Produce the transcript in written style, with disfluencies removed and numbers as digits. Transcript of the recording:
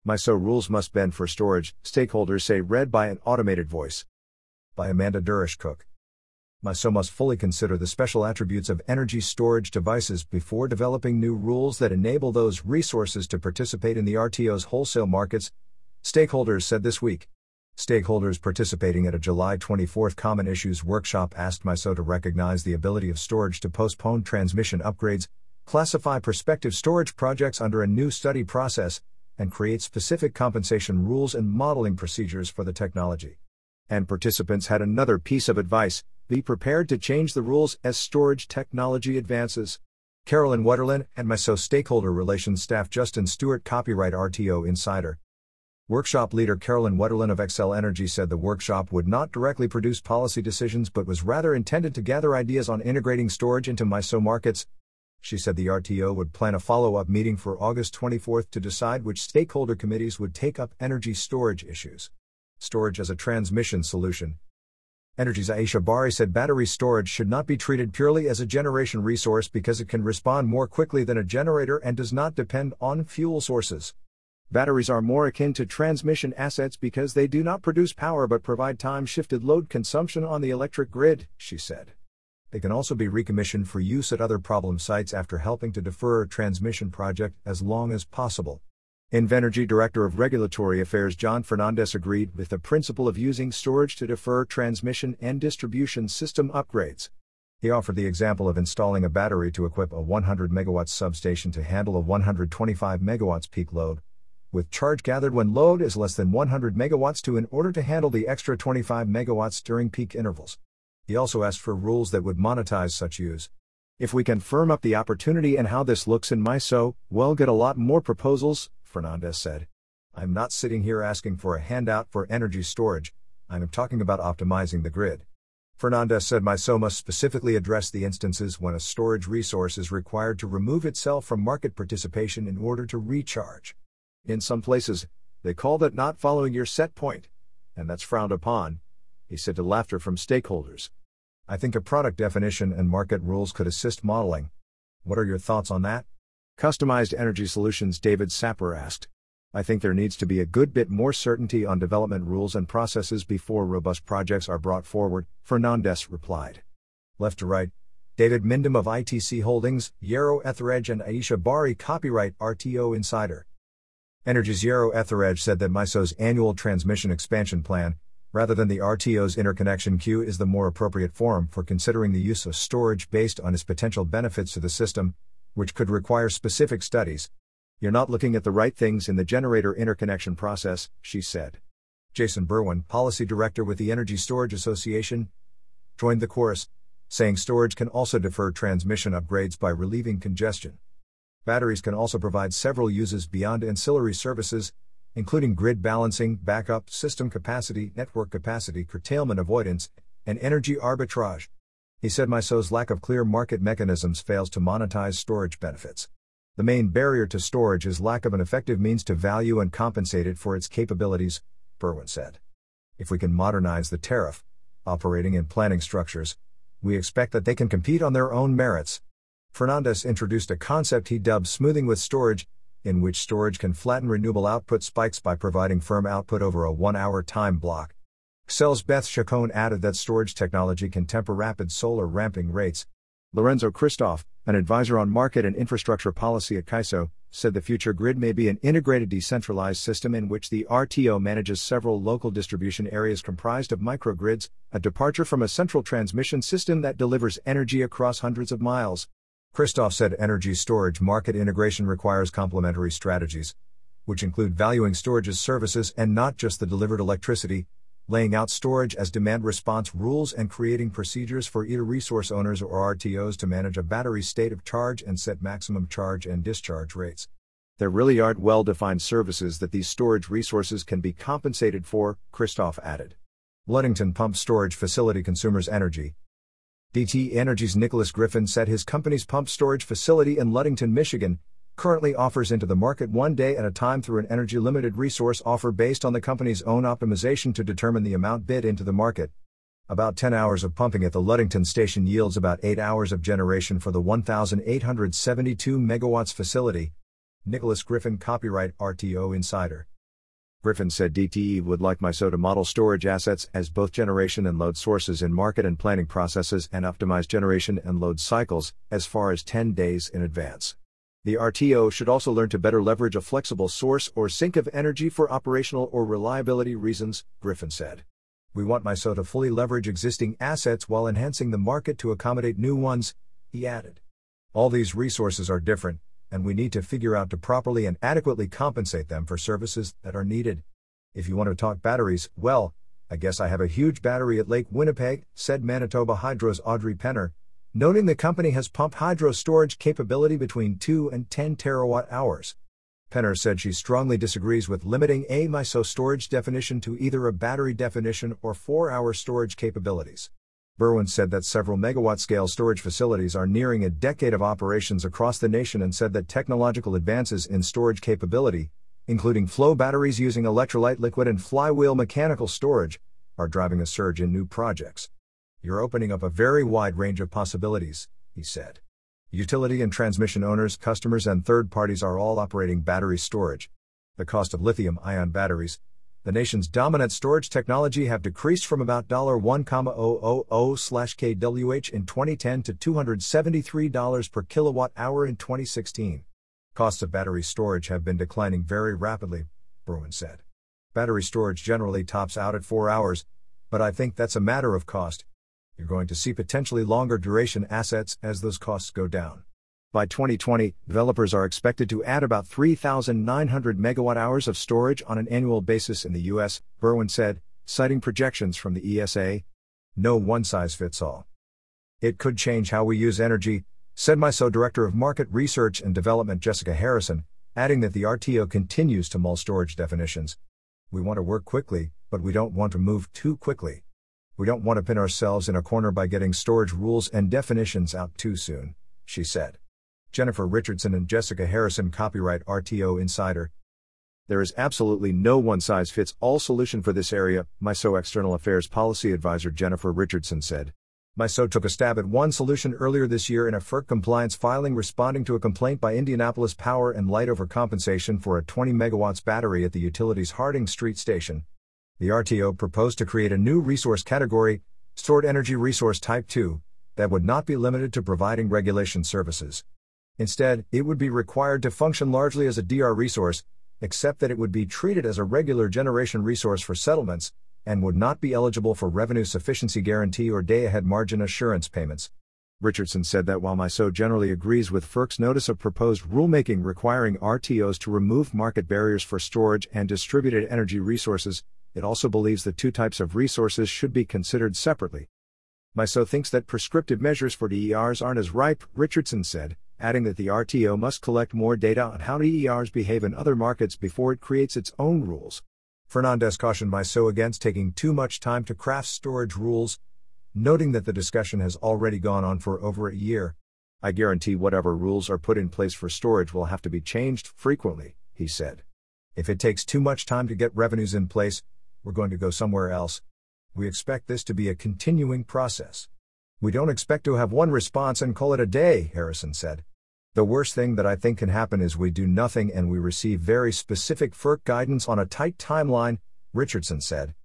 MISO rules must bend for storage, stakeholders say, read by an automated voice. By Amanda Durish-Cook. MISO must fully consider the special attributes of energy storage devices before developing new rules that enable those resources to participate in the RTO's wholesale markets, stakeholders said this week. Stakeholders participating at a July 24 Common Issues workshop asked MISO to recognize the ability of storage to postpone transmission upgrades, classify prospective storage projects under a new study process, and create specific compensation rules and modeling procedures for the technology. And participants had another piece of advice: be prepared to change the rules as storage technology advances. Carolyn Wetterlin and MISO Stakeholder Relations Staff Justin Stewart, Copyright RTO Insider. Workshop leader Carolyn Wetterlin of Xcel Energy said the workshop would not directly produce policy decisions but was rather intended to gather ideas on integrating storage into MISO markets. She said the RTO would plan a follow-up meeting for August 24 to decide which stakeholder committees would take up energy storage issues. Storage as a transmission solution. Energy's Aisha Bari said battery storage should not be treated purely as a generation resource because it can respond more quickly than a generator and does not depend on fuel sources. Batteries are more akin to transmission assets because they do not produce power but provide time-shifted load consumption on the electric grid, she said. They can also be recommissioned for use at other problem sites after helping to defer a transmission project as long as possible. Invenergy Director of Regulatory Affairs John Fernandez agreed with the principle of using storage to defer transmission and distribution system upgrades. He offered the example of installing a battery to equip a 100 MW substation to handle a 125 MW peak load, with charge gathered when load is less than 100 MW in order to handle the extra 25 MW during peak intervals. He also asked for rules that would monetize such use. If we can firm up the opportunity and how this looks in MISO, we'll get a lot more proposals, Fernandez said. I'm not sitting here asking for a handout for energy storage, I'm talking about optimizing the grid. Fernandez said MISO must specifically address the instances when a storage resource is required to remove itself from market participation in order to recharge. In some places, they call that not following your set point, and that's frowned upon, he said to laughter from stakeholders. I think a product definition and market rules could assist modeling. What are your thoughts on that? Customized Energy Solutions David Sapper asked. I think there needs to be a good bit more certainty on development rules and processes before robust projects are brought forward, Fernandez replied. Left to right, David Mindham of ITC Holdings, Yarrow Etheredge and Aisha Bari, Copyright RTO Insider. Energy's Yarrow Etheredge said that MISO's annual transmission expansion plan, rather than the RTO's interconnection queue, is the more appropriate forum for considering the use of storage based on its potential benefits to the system, which could require specific studies. You're not looking at the right things in the generator interconnection process, she said. Jason Berwin, Policy Director with the Energy Storage Association, joined the chorus, saying storage can also defer transmission upgrades by relieving congestion. Batteries can also provide several uses beyond ancillary services, including grid balancing, backup, system capacity, network capacity, curtailment avoidance, and energy arbitrage. He said MISO's lack of clear market mechanisms fails to monetize storage benefits. The main barrier to storage is lack of an effective means to value and compensate it for its capabilities, Berwin said. If we can modernize the tariff, operating and planning structures, we expect that they can compete on their own merits. Fernandez introduced a concept he dubbed smoothing with storage, in which storage can flatten renewable output spikes by providing firm output over a 1-hour time block. Xcel's Beth Chacon added that storage technology can temper rapid solar ramping rates. Lorenzo Christoph, an advisor on market and infrastructure policy at CAISO, said the future grid may be an integrated decentralized system in which the RTO manages several local distribution areas comprised of microgrids, a departure from a central transmission system that delivers energy across hundreds of miles. Christoph said energy storage market integration requires complementary strategies, which include valuing storage as services and not just the delivered electricity, laying out storage as demand response rules and creating procedures for either resource owners or RTOs to manage a battery's state of charge and set maximum charge and discharge rates. There really aren't well-defined services that these storage resources can be compensated for, Christoph added. Ludington Pump Storage Facility Consumers Energy. DTE Energy's Nicholas Griffin said his company's pump storage facility in Ludington, Michigan, currently offers into the market 1 day at a time through an energy-limited resource offer based on the company's own optimization to determine the amount bid into the market. About 10 hours of pumping at the Ludington station yields about 8 hours of generation for the 1,872 megawatts facility. Nicholas Griffin, Copyright RTO Insider. Griffin said DTE would like MISO to model storage assets as both generation and load sources in market and planning processes and optimize generation and load cycles as far as 10 days in advance. The RTO should also learn to better leverage a flexible source or sink of energy for operational or reliability reasons, Griffin said. We want MISO to fully leverage existing assets while enhancing the market to accommodate new ones, he added. All these resources are different, and we need to figure out to properly and adequately compensate them for services that are needed. If you want to talk batteries, well, I guess I have a huge battery at Lake Winnipeg, said Manitoba Hydro's Audrey Penner, noting the company has pumped hydro storage capability between 2 and 10 terawatt-hours. Penner said she strongly disagrees with limiting a MISO storage definition to either a battery definition or 4-hour storage capabilities. Berwin said that several megawatt-scale storage facilities are nearing a decade of operations across the nation and said that technological advances in storage capability, including flow batteries using electrolyte liquid and flywheel mechanical storage, are driving a surge in new projects. You're opening up a very wide range of possibilities, he said. Utility and transmission owners, customers, and third parties are all operating battery storage. The cost of lithium-ion batteries, the nation's dominant storage technology, have decreased from about $1,000/kWh in 2010 to $273 per kilowatt-hour in 2016. Costs of battery storage have been declining very rapidly, Berwin said. Battery storage generally tops out at 4 hours, but I think that's a matter of cost. You're going to see potentially longer duration assets as those costs go down. By 2020, developers are expected to add about 3,900 megawatt-hours of storage on an annual basis in the U.S., Berwin said, citing projections from the ESA. No one-size-fits-all. It could change how we use energy, said MISO Director of Market Research and Development Jessica Harrison, adding that the RTO continues to mull storage definitions. We want to work quickly, but we don't want to move too quickly. We don't want to pin ourselves in a corner by getting storage rules and definitions out too soon, she said. Jennifer Richardson and Jessica Harrison, copyright RTO Insider. There is absolutely no one-size-fits-all solution for this area, MISO External Affairs Policy Advisor Jennifer Richardson said. MISO took a stab at one solution earlier this year in a FERC compliance filing responding to a complaint by Indianapolis Power and Light over compensation for a 20 megawatts battery at the utility's Harding Street station. The RTO proposed to create a new resource category, Stored Energy Resource Type 2, that would not be limited to providing regulation services. Instead, it would be required to function largely as a DR resource, except that it would be treated as a regular generation resource for settlements, and would not be eligible for revenue sufficiency guarantee or day-ahead margin assurance payments. Richardson said that while MISO generally agrees with FERC's notice of proposed rulemaking requiring RTOs to remove market barriers for storage and distributed energy resources, it also believes the two types of resources should be considered separately. MISO thinks that prescriptive measures for DERs aren't as ripe, Richardson said, adding that the RTO must collect more data on how DERs behave in other markets before it creates its own rules. Fernandez cautioned MISO against taking too much time to craft storage rules, noting that the discussion has already gone on for over a year. I guarantee whatever rules are put in place for storage will have to be changed frequently, he said. If it takes too much time to get revenues in place, we're going to go somewhere else. We expect this to be a continuing process. We don't expect to have one response and call it a day, Harrison said. The worst thing that I think can happen is we do nothing and we receive very specific FERC guidance on a tight timeline, Richardson said.